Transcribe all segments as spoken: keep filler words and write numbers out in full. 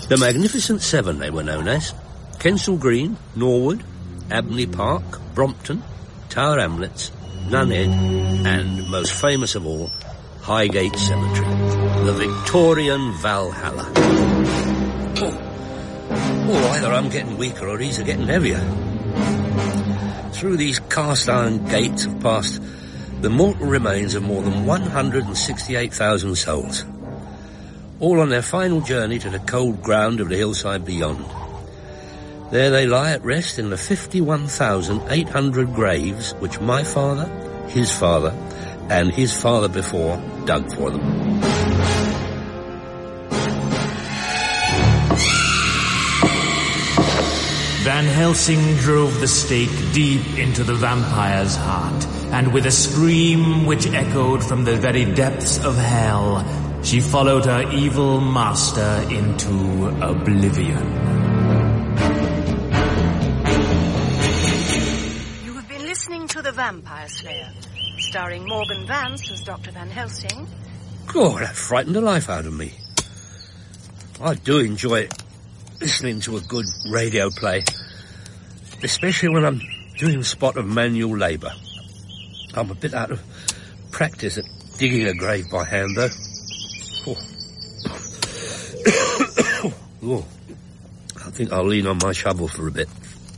The Magnificent Seven they were known as. Kensal Green, Norwood, Abney Park, Brompton, Tower Hamlets, Nunhead, and, most famous of all, Highgate Cemetery, the Victorian Valhalla. Oh, oh, either I'm getting weaker or these are getting heavier. Through these cast-iron gates have passed the mortal remains of more than one hundred sixty-eight thousand souls, all on their final journey to the cold ground of the hillside beyond. There they lie at rest in the fifty-one thousand eight hundred graves which my father, his father, and his father before dug for them. Van Helsing drove the stake deep into the vampire's heart, and with a scream which echoed from the very depths of hell, she followed her evil master into oblivion. You have been listening to The Vampire Slayer, starring Morgan Vance as Doctor Van Helsing. God, that frightened the life out of me. I do enjoy listening to a good radio play, especially when I'm doing a spot of manual labour. I'm a bit out of practice at digging a grave by hand, though. Oh. Oh. I think I'll lean on my shovel for a bit.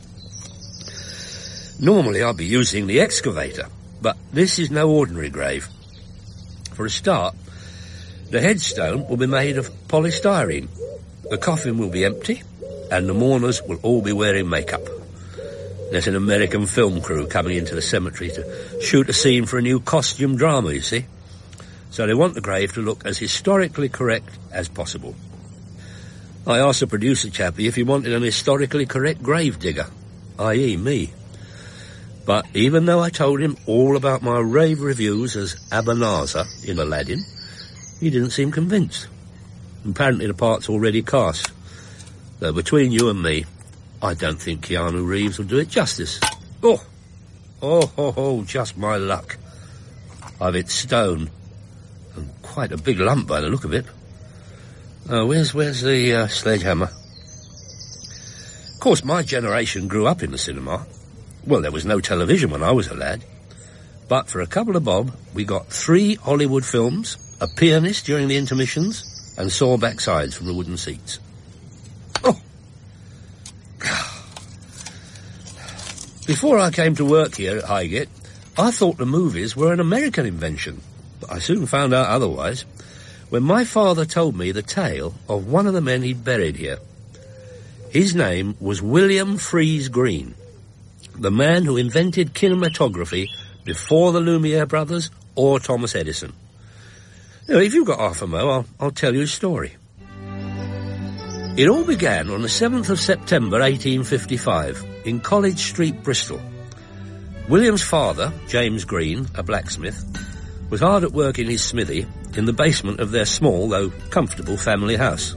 Normally I'll be using the excavator, but this is no ordinary grave. For a start, the headstone will be made of polystyrene. The coffin will be empty, and the mourners will all be wearing makeup. There's an American film crew coming into the cemetery to shoot a scene for a new costume drama, you see. So they want the grave to look as historically correct as possible. I asked the producer chappie if he wanted an historically correct grave digger, that is me. But even though I told him all about my rave reviews as Abanazar in Aladdin, he didn't seem convinced. Apparently the part's already cast. Though between you and me, I don't think Keanu Reeves will do it justice. Oh, oh, oh, oh, just my luck. I've hit stone, and quite a big lump by the look of it. Uh, where's, where's the uh, sledgehammer? Of course, my generation grew up in the cinema. Well, there was no television when I was a lad. But for a couple of bob, we got three Hollywood films, a pianist during the intermissions, and saw backsides from the wooden seats. Oh! Before I came to work here at Highgate, I thought the movies were an American invention, but I soon found out otherwise when my father told me the tale of one of the men he'd buried here. His name was William Freeze Green, the man who invented cinematography before the Lumiere brothers or Thomas Edison. Now, if you've got half a mo, I'll, I'll tell you a story. It all began on the seventh of September eighteen fifty-five in College Street, Bristol. William's father, James Green, a blacksmith, was hard at work in his smithy in the basement of their small, though comfortable, family house.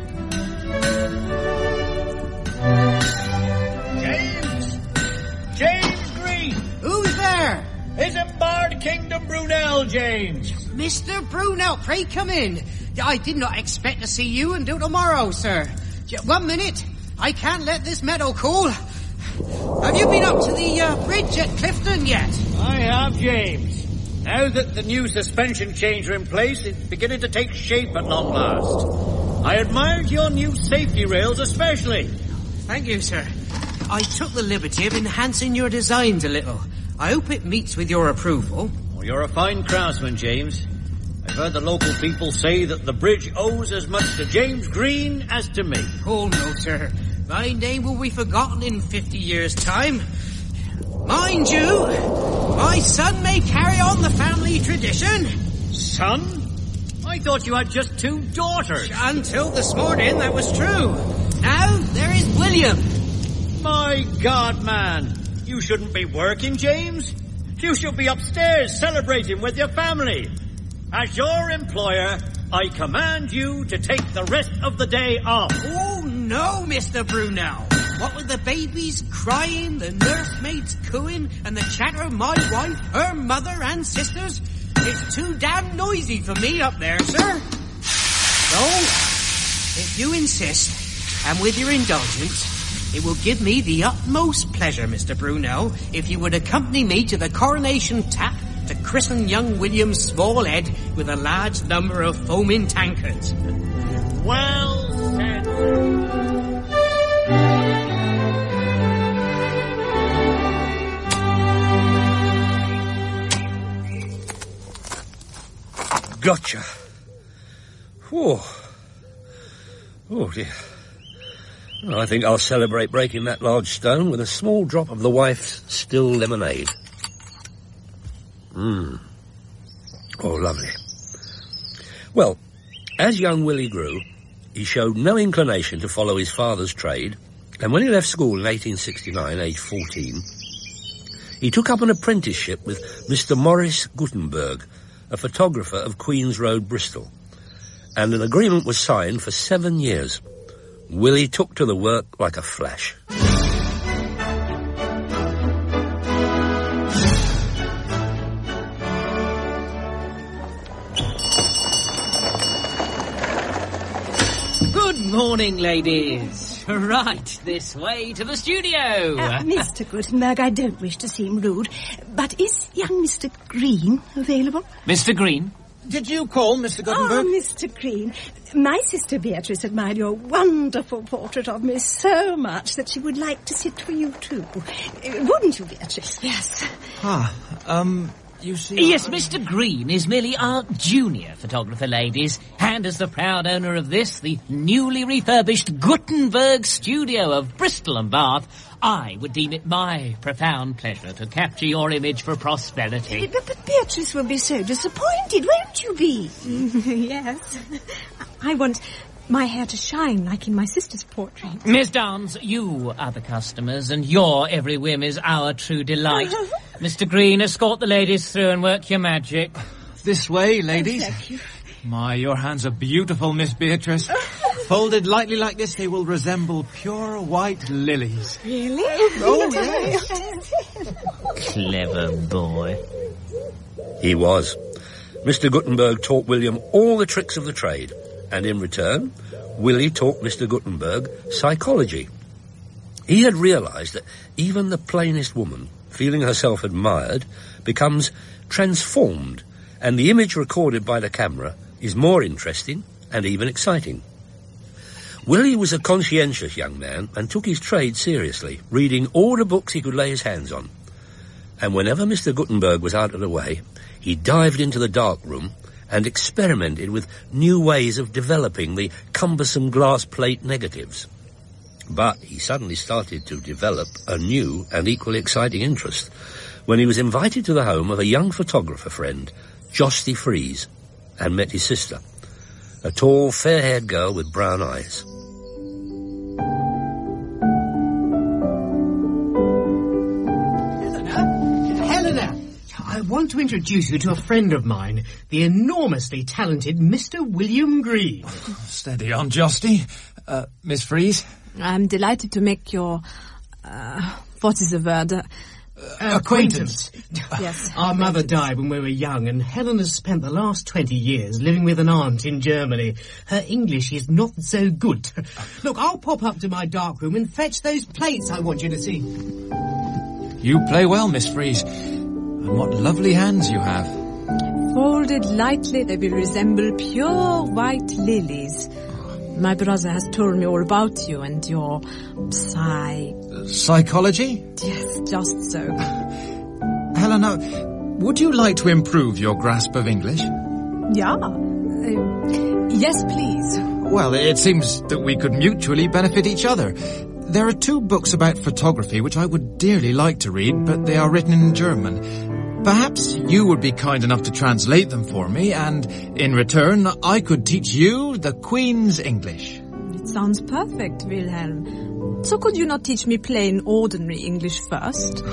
James! James Green! Who's there? Isambard Kingdom Brunel, James! Mister Brunel, pray come in. I did not expect to see you until tomorrow, sir. One minute. I can't let this meadow cool. Have you been up to the uh, bridge at Clifton yet? I have, James. Now that the new suspension chains are in place, it's beginning to take shape at long last. I admired your new safety rails especially. Thank you, sir. I took the liberty of enhancing your designs a little. I hope it meets with your approval. Well, you're a fine craftsman, James. I've heard the local people say that the bridge owes as much to James Green as to me. Oh, no, sir. My name will be forgotten in fifty years' time. Mind you, my son may carry on the family tradition. Son? I thought you had just two daughters. Until this morning, that was true. Now, there is William. My God, man. You shouldn't be working, James. You should be upstairs celebrating with your family. As your employer, I command you to take the rest of the day off. Oh, no, Mister Brunel. What with the babies crying, the nursemaids cooing, and the chatter of my wife, her mother, and sisters, it's too damn noisy for me up there, sir. So, if you insist, And with your indulgence, it will give me the utmost pleasure, Mister Bruno, if you would accompany me to the coronation tap to christen young William's small head with a large number of foaming tankards. Well said. Gotcha. Oh. Oh, dear. Well, I think I'll celebrate breaking that large stone with a small drop of the wife's still lemonade. Mmm. Oh, lovely. Well, as young Willie grew, he showed no inclination to follow his father's trade, and when he left school in eighteen sixty-nine, aged fourteen, he took up an apprenticeship with Mister Morris Gutenberg, a photographer of Queen's Road, Bristol, and an agreement was signed for seven years. Willie took to the work like a flash. Good morning, ladies. Right, this way to the studio. Uh, Mister Gutenberg, I don't wish to seem rude, but is young Mister Green available? Mister Green? Did you call, Mister Gutenberg? Oh, Mister Green, my sister Beatrice admired your wonderful portrait of me so much that she would like to sit for you too. Uh, Wouldn't you, Beatrice? Yes. Ah, um... You see, yes, I... Mister Green is merely our junior photographer, ladies, and as the proud owner of this, the newly refurbished Gutenberg studio of Bristol and Bath, I would deem it my profound pleasure to capture your image for posterity. But, but Beatrice will be so disappointed, won't you be? Yes. I want my hair to shine like in my sister's portrait. Miss Downs, you are the customers, and your every whim is our true delight. Mister Green, escort the ladies through and work your magic. This way, ladies. Oh, thank you. My, your hands are beautiful, Miss Beatrice. Folded lightly like this, they will resemble pure white lilies. Really? Oh, yes. Clever boy. He was. Mister Gutenberg taught William all the tricks of the trade, and in return, Willie taught Mister Gutenberg psychology. He had realized that even the plainest woman, feeling herself admired, becomes transformed, and the image recorded by the camera is more interesting and even exciting. Willie was a conscientious young man and took his trade seriously, reading all the books he could lay his hands on. And whenever Mister Gutenberg was out of the way, he dived into the dark room and experimented with new ways of developing the cumbersome glass plate negatives. But he suddenly started to develop a new and equally exciting interest when he was invited to the home of a young photographer friend, Josty Fries, and met his sister, a tall, fair-haired girl with brown eyes. Helena! Helena! I want to introduce you to a friend of mine, the enormously talented Mister William Green. Steady on, Josty. Uh, Miss Fries? I'm delighted to make your, uh, what is the word? Uh, Uh, acquaintance. Yes. Our mother died when we were young, and Helena's spent the last twenty years living with an aunt in Germany. Her English is not so good. Look, I'll pop up to my dark room and fetch those plates I want you to see. You play well, Miss Fries. And what lovely hands you have. Folded lightly, they will resemble pure white lilies. My brother has told me all about you and your psy... Psychology? Yes, just so. Helena, would you like to improve your grasp of English? Yeah. Uh, yes, please. Well, it seems that we could mutually benefit each other. There are two books about photography which I would dearly like to read, but they are written in German. Perhaps you would be kind enough to translate them for me, and in return, I could teach you the Queen's English. It sounds perfect, Wilhelm. So could you not teach me plain, ordinary English first?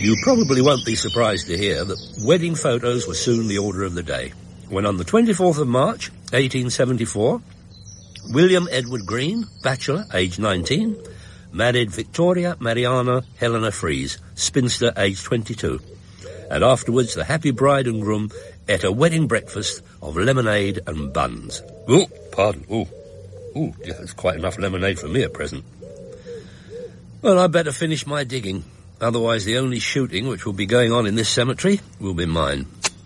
You probably won't be surprised to hear that wedding photos were soon the order of the day, when on the twenty-fourth of March, eighteen seventy-four, William Edward Green, bachelor, aged nineteen, married Victoria Mariana Helena Fries, spinster, aged twenty-two. And afterwards, the happy bride and groom ate a wedding breakfast of lemonade and buns. Oh, pardon. Oh, oh, yeah, that's quite enough lemonade for me at present. Well, I'd better finish my digging. Otherwise, the only shooting which will be going on in this cemetery will be mine.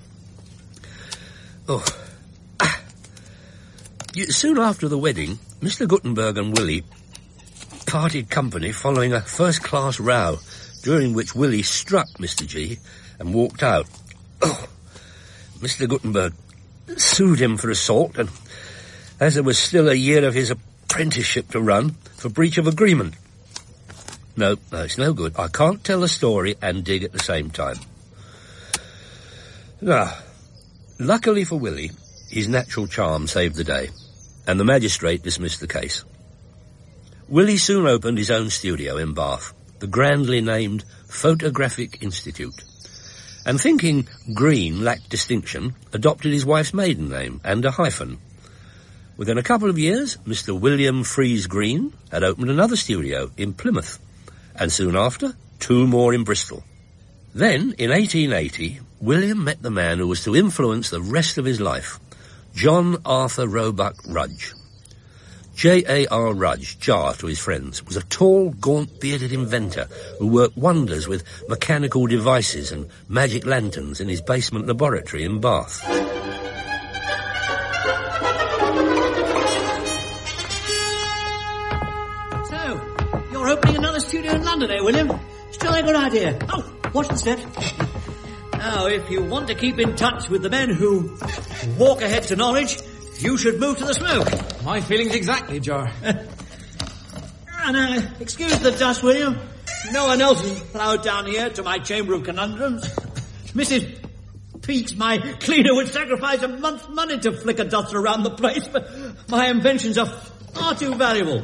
Oh. Ah. Soon after the wedding, Mister Gutenberg and Willie parted company following a first-class row, during which Willie struck Mister G and walked out. Oh. Mister Gutenberg sued him for assault, and as there was still a year of his apprenticeship to run, for breach of agreement. No, no, it's no good. I can't tell a story and dig at the same time. Now, luckily for Willie, his natural charm saved the day, and the magistrate dismissed the case. Willie soon opened his own studio in Bath, the grandly named Photographic Institute, and thinking Green lacked distinction, adopted his wife's maiden name and a hyphen. Within a couple of years, Mister William Fries Green had opened another studio in Plymouth, and soon after, two more in Bristol. Then, in eighteen eighty, William met the man who was to influence the rest of his life, John Arthur Roebuck Rudge. J A R Rudge, Jar to his friends, was a tall, gaunt, bearded inventor who worked wonders with mechanical devices and magic lanterns in his basement laboratory in Bath. Opening another studio in London, eh, William? Still a good idea. Oh, watch the steps. Now, if you want to keep in touch with the men who walk ahead to knowledge, you should move to the smoke. My feelings exactly, Jar. And, uh, excuse the dust, William. No one else has ploughed down here to my chamber of conundrums. Missus Peaks, my cleaner, would sacrifice a month's money to flicker dust around the place, but my inventions are far too valuable.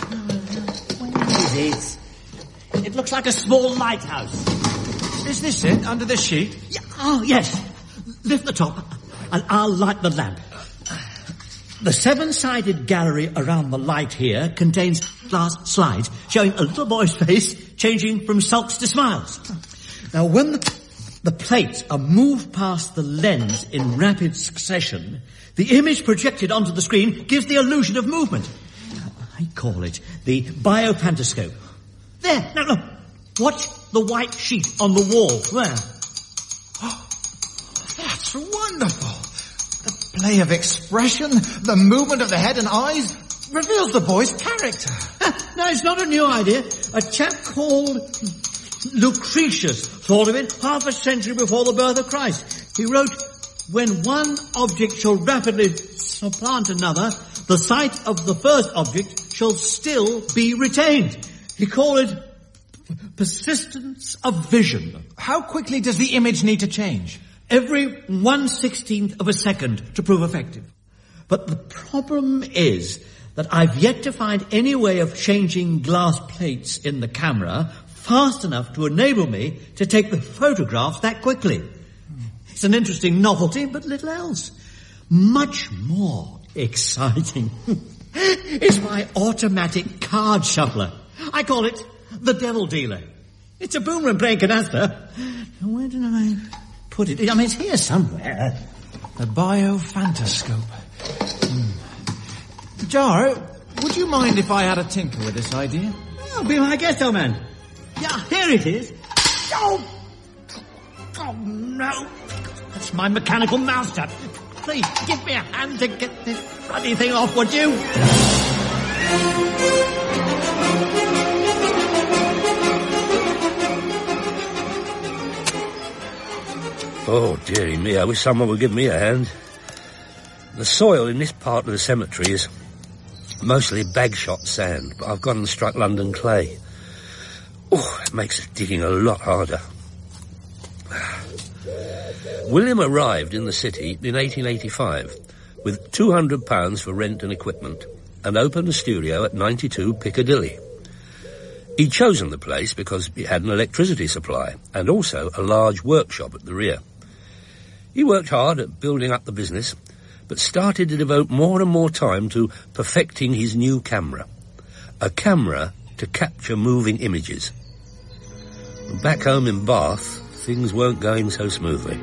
It? It looks like a small lighthouse. Is this it, under the sheet? Yeah, oh, yes. Lift the top, and I'll light the lamp. The seven-sided gallery around the light here contains glass slides showing a little boy's face changing from sulks to smiles. Now, when the, the plates are moved past the lens in rapid succession, the image projected onto the screen gives the illusion of movement. I call it the biophantascope. There, no, no. Watch the white sheet on the wall. There. Oh, that's wonderful. The play of expression, the movement of the head and eyes reveals the boy's character. No, it's not a new idea. A chap called Lucretius thought of it half a century before the birth of Christ. He wrote, when one object shall rapidly supplant another, the sight of the first object shall still be retained. He called it persistence of vision. How quickly does the image need to change? Every one-sixteenth of a second to prove effective. But the problem is that I've yet to find any way of changing glass plates in the camera fast enough to enable me to take the photographs that quickly. It's an interesting novelty, but little else. Much more exciting is my automatic card shuffler. I call it the devil dealer. It's a boomerang playing canasta. Where did I put it? I mean, it's here somewhere. The biophantascope. Hmm. Jar, would you mind if I had a tinker with this idea? Oh, be my guest, old man. Yeah, here it is. Oh, oh no. That's my mechanical mousetrap. Please, give me a hand to get this bloody thing off, would you? Oh, dearie me, I wish someone would give me a hand. The soil in this part of the cemetery is mostly bag-shot sand, but I've gone and struck London clay. Oh, it makes digging a lot harder. William arrived in the city in eighteen eighty-five with two hundred pounds for rent and equipment and opened a studio at ninety-two Piccadilly. He'd chosen the place because it had an electricity supply and also a large workshop at the rear. He worked hard at building up the business, but started to devote more and more time to perfecting his new camera. A camera to capture moving images. Back home in Bath, things weren't going so smoothly.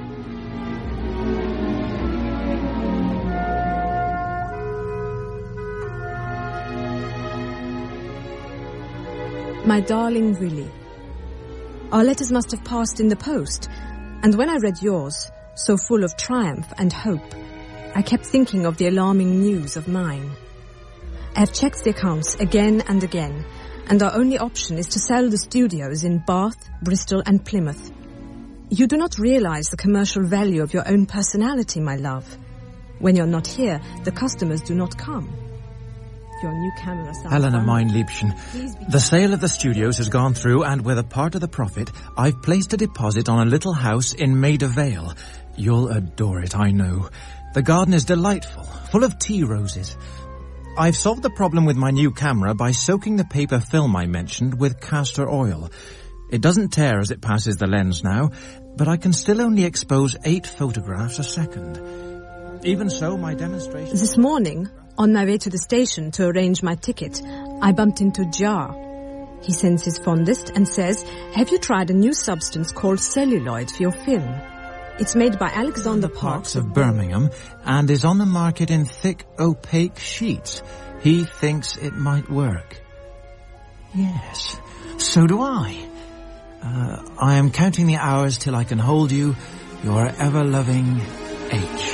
My darling Willie, our letters must have passed in the post, and when I read yours, so full of triumph and hope, I kept thinking of the alarming news of mine. I have checked the accounts again and again, and our only option is to sell the studios in Bath, Bristol and Plymouth. You do not realize the commercial value of your own personality, my love. When you're not here, the customers do not come. Your new camera sounds Helena, fun. mein Liebchen, the sale of the studios has gone through, and with a part of the profit, I've placed a deposit on a little house in Maida Vale. You'll adore it, I know. The garden is delightful, full of tea roses. I've solved the problem with my new camera by soaking the paper film I mentioned with castor oil. It doesn't tear as it passes the lens now, but I can still only expose eight photographs a second. Even so, my demonstration... This morning, on my way to the station to arrange my ticket, I bumped into Jar. He sends his fondest and says, "Have you tried a new substance called celluloid for your film? It's made by Alexander Parks of Birmingham and is on the market in thick, opaque sheets. He thinks it might work." Yes, so do I. Uh, I am counting the hours till I can hold you, your ever-loving H.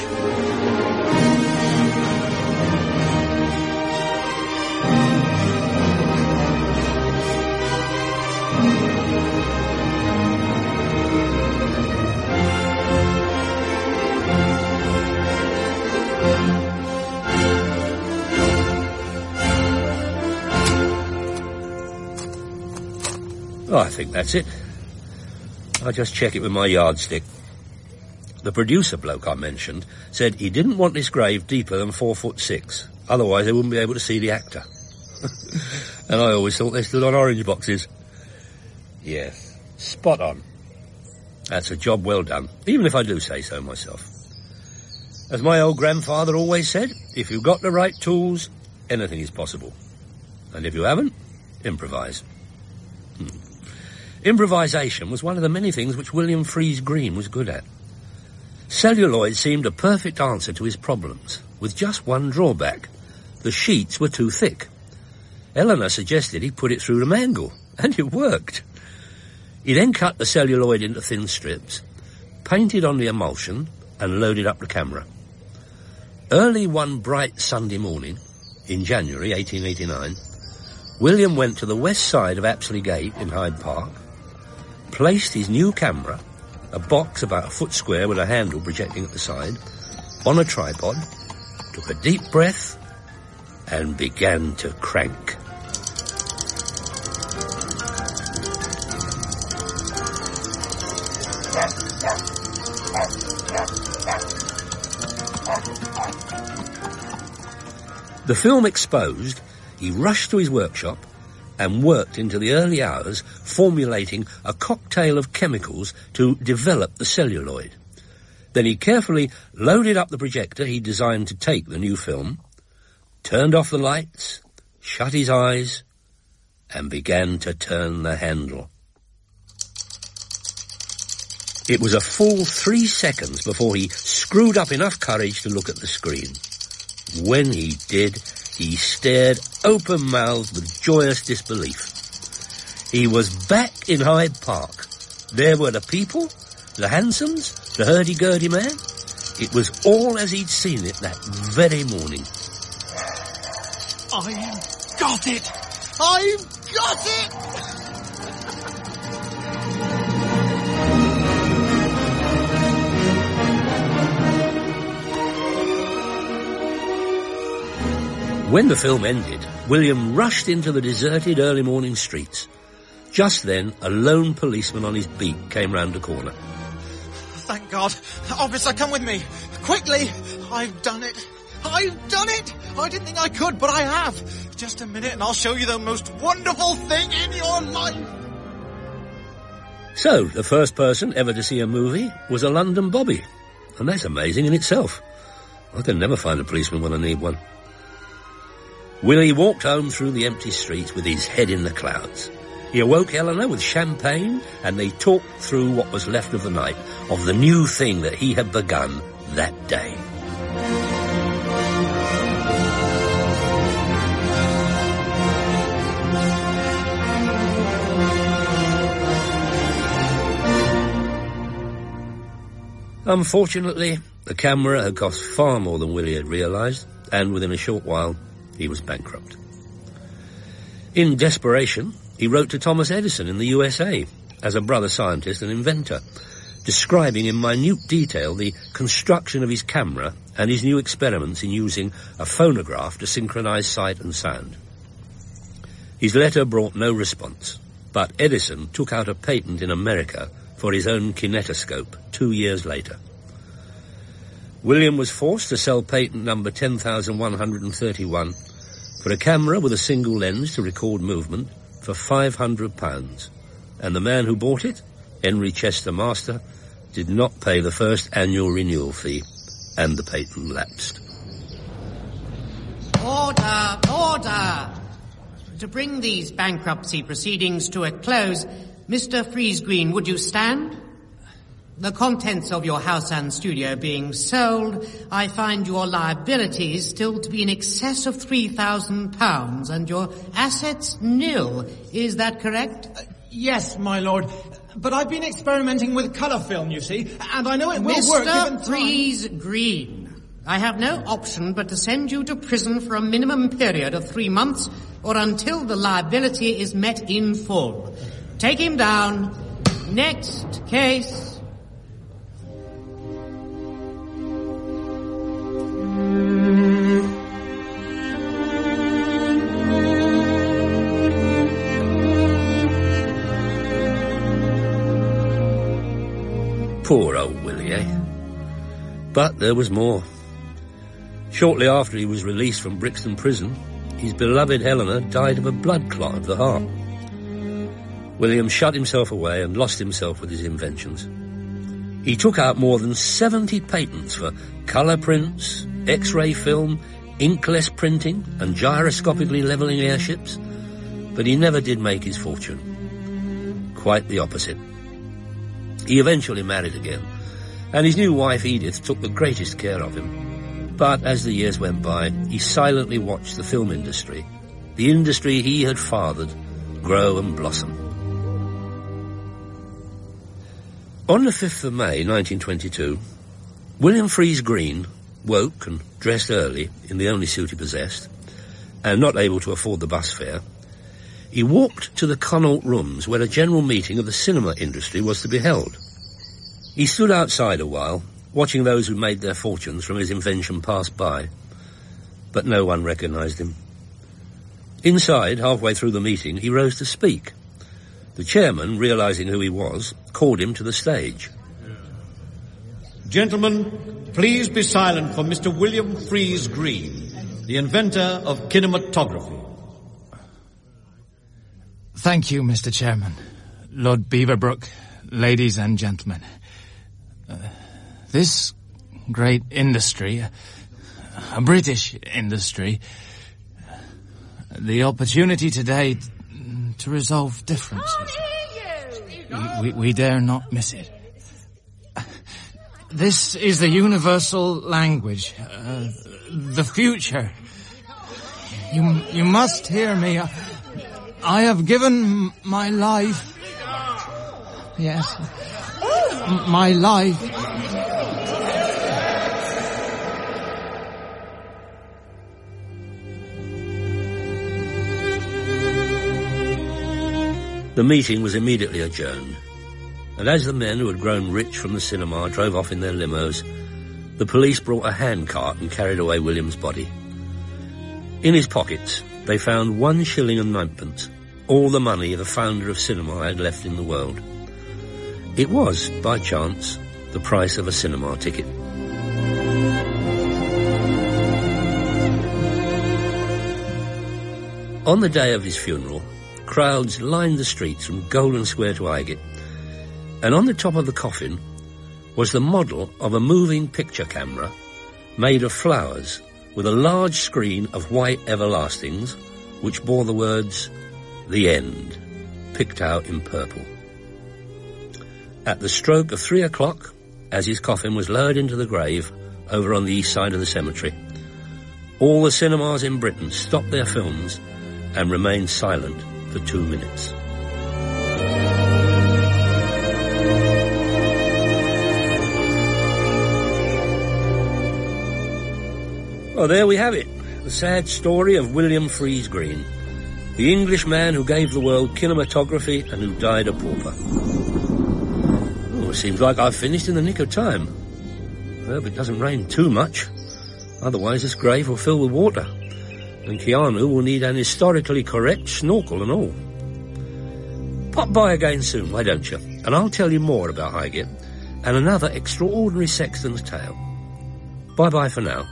Oh, I think that's it. I'll just check it with my yardstick. The producer bloke I mentioned said he didn't want this grave deeper than four foot six. Otherwise they wouldn't be able to see the actor. And I always thought they stood on orange boxes. Yes, spot on. That's a job well done, even if I do say so myself. As my old grandfather always said, if you've got the right tools, anything is possible. And if you haven't, improvise. Hmm. Improvisation was one of the many things which William Freeze Green was good at. Celluloid seemed a perfect answer to his problems, with just one drawback. The sheets were too thick. Eleanor suggested he put it through the mangle, and it worked. He then cut the celluloid into thin strips, painted on the emulsion, and loaded up the camera. Early one bright Sunday morning, in January eighteen eighty-nine, William went to the west side of Apsley Gate in Hyde Park, placed his new camera, a box about a foot square with a handle projecting at the side, on a tripod, took a deep breath, and began to crank. The film exposed, he rushed to his workshop and worked into the early hours formulating a cocktail of chemicals to develop the celluloid. Then he carefully loaded up the projector he designed to take the new film, turned off the lights, shut his eyes, and began to turn the handle. It was a full three seconds before he screwed up enough courage to look at the screen. When he did, he stared open-mouthed with joyous disbelief. He was back in Hyde Park. There were the people, the hansoms, the hurdy-gurdy man. It was all as he'd seen it that very morning. I've got it! I've got it! When the film ended, William rushed into the deserted early morning streets. Just then, a lone policeman on his beat came round the corner. Thank God. Officer, come with me. Quickly. I've done it. I've done it. I didn't think I could, but I have. Just a minute and I'll show you the most wonderful thing in your life. So, the first person ever to see a movie was a London bobby. And that's amazing in itself. I can never find a policeman when I need one. Willie walked home through the empty streets with his head in the clouds. He awoke Eleanor with champagne, and they talked through what was left of the night, of the new thing that he had begun that day. Unfortunately, the camera had cost far more than Willie had realised, and within a short while, he was bankrupt. In desperation, he wrote to Thomas Edison in the U S A as a brother scientist and inventor, describing in minute detail the construction of his camera and his new experiments in using a phonograph to synchronise sight and sound. His letter brought no response, but Edison took out a patent in America for his own kinetoscope two years later. William was forced to sell patent number ten thousand one hundred thirty-one for a camera with a single lens to record movement for five hundred pounds, and the man who bought it, Henry Chester Master, did not pay the first annual renewal fee, and the patent lapsed. Order! Order! To bring these bankruptcy proceedings to a close, Mister Freeze-Green, would you stand? The contents of your house and studio being sold, I find your liabilities still to be in excess of three thousand pounds and your assets nil. Is that correct? Uh, yes, my lord. But I've been experimenting with colour film, you see, and I know it will Mister work given time. Mister Freeze-Green, I have no option but to send you to prison for a minimum period of three months or until the liability is met in full. Take him down. Next case. Poor old Willie, eh? But there was more. Shortly after he was released from Brixton Prison, his beloved Helena died of a blood clot of the heart. William shut himself away and lost himself with his inventions. He took out more than seventy patents for colour prints, X-ray film, inkless printing, and gyroscopically levelling airships, but he never did make his fortune. Quite the opposite. He eventually married again, and his new wife Edith took the greatest care of him. But as the years went by, he silently watched the film industry, the industry he had fathered, grow and blossom. On the fifth of May, nineteen twenty-two, William Freeze-Green woke and dressed early in the only suit he possessed, and not able to afford the bus fare. He walked to the Connaught Rooms, where a general meeting of the cinema industry was to be held. He stood outside a while, watching those who made their fortunes from his invention pass by, but no one recognised him. Inside, halfway through the meeting, he rose to speak. The chairman, realising who he was, called him to the stage. Gentlemen, please be silent for Mister William Freeze-Green, the inventor of kinematography. Thank you, Mister Chairman, Lord Beaverbrook, ladies and gentlemen. Uh, this great industry, a British industry, the opportunity today to resolve differences. We, we, we dare not miss it. This is the universal language, uh, the future. You, you must hear me. I, I have given my life. Yes, m- my life. The meeting was immediately adjourned, and as the men who had grown rich from the cinema drove off in their limos, the police brought a handcart and carried away William's body. In his pockets, they found one shilling and ninepence, all the money the founder of cinema had left in the world. It was, by chance, the price of a cinema ticket. On the day of his funeral, crowds lined the streets from Golden Square to Highgate, and on the top of the coffin was the model of a moving picture camera made of flowers with a large screen of white everlastings which bore the words, "The End," picked out in purple. At the stroke of three o'clock, as his coffin was lowered into the grave over on the east side of the cemetery, all the cinemas in Britain stopped their films and remained silent for two minutes. Well, there we have it. The sad story of William Freeze Green, the Englishman who gave the world kinematography and who died a pauper. Oh, it seems like I've finished in the nick of time. I hope it doesn't rain too much. Otherwise this grave will fill with water, and Keanu will need an historically correct snorkel and all. Pop by again soon, why don't you? And I'll tell you more about Highgate and another extraordinary sexton's tale. Bye-bye for now.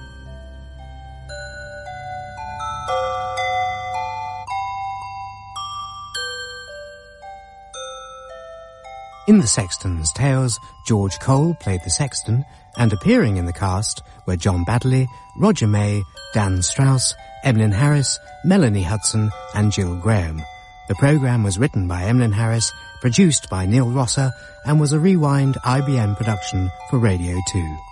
In The Sexton's Tales, George Cole played the sexton, and appearing in the cast were John Baddeley, Roger May, Dan Strauss, Emlyn Harris, Melanie Hudson, and Jill Graham. The programme was written by Emlyn Harris, produced by Neil Rosser, and was a Rewind I B M production for Radio two.